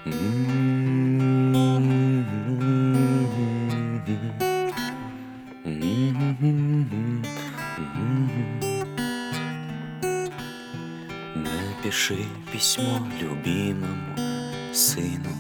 Напиши письмо любимому сыну.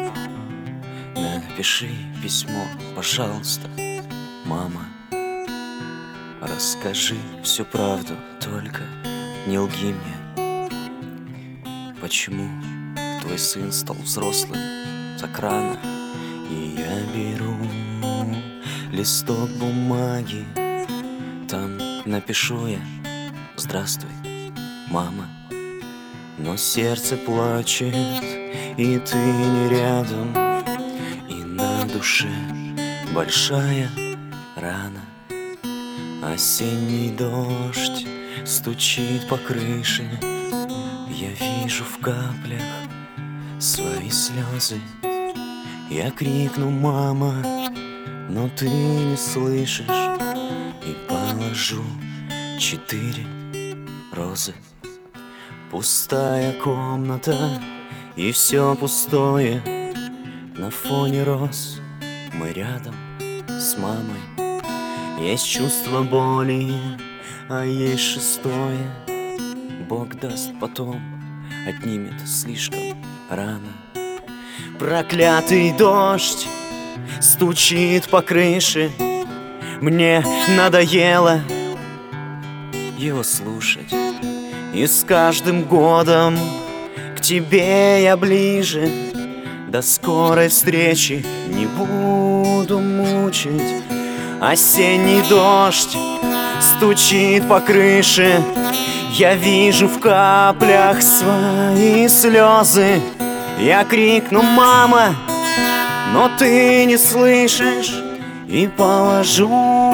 Напиши письмо, пожалуйста, мама. Расскажи всю правду, только не лги мне. Почему твой сын стал взрослым так рано? И я беру листок бумаги, там напишу я: здравствуй, мама. Но сердце плачет, и ты не рядом, и на душе большая рана. Осенний дождь стучит по крыше, я вижу в каплях свои слезы. Я крикну: мама, но ты не слышишь, и положу 4 розы. Пустая комната, и все пустое. На фоне роз мы рядом с мамой. Есть чувство боли, а есть шестое. Бог даст, потом отнимет слишком рано. Проклятый дождь стучит по крыше, мне надоело его слушать. И с каждым годом к тебе я ближе. До скорой встречи, не буду мучить. Осенний дождь стучит по крыше, я вижу в каплях свои слезы. Я крикну: мама, но ты не слышишь, и положу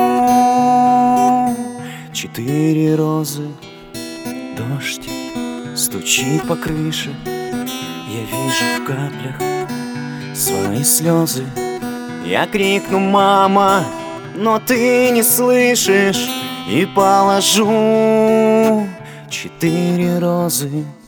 4 розы. Дождь стучит по крыше, я вижу в каплях свои слезы. Я крикну: мама, но ты не слышишь, и положу 4 розы.